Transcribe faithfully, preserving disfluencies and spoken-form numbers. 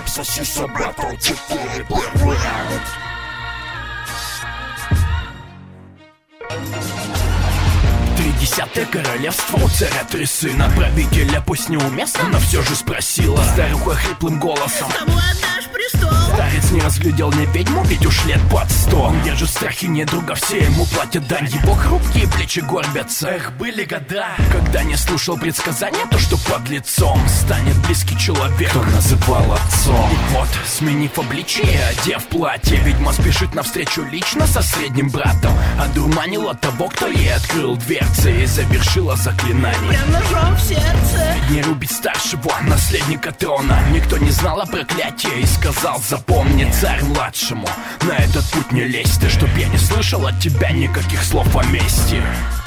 соси собаку, четыре, первый раунд. Тридесятое королевство у царя три сына. Правителя пусть неуместно, но все же спросила старуха хриплым голосом: кому отдашь престол? Старец не разглядел ни ведьму, ведь уж лет под сто. Он держит в страхе недруга, все ему платят дань. Его хрупкие плечи горбятся. Эх, были года, когда не слушал предсказания, то, что под лицом станет близкий человек, кто называл отцом. И вот, сменив обличие, одев платье, ведьма спешит навстречу лично со средним братом. Одурманила того, кто ей открыл дверцы, и завершила заклинание Прям ножом в сердце. не рубить старшего, наследника трона. Никто не знал о проклятии и сказал: запомни, царь младшему, на этот путь не лезь ты, чтоб я не слышал от тебя никаких слов о мести.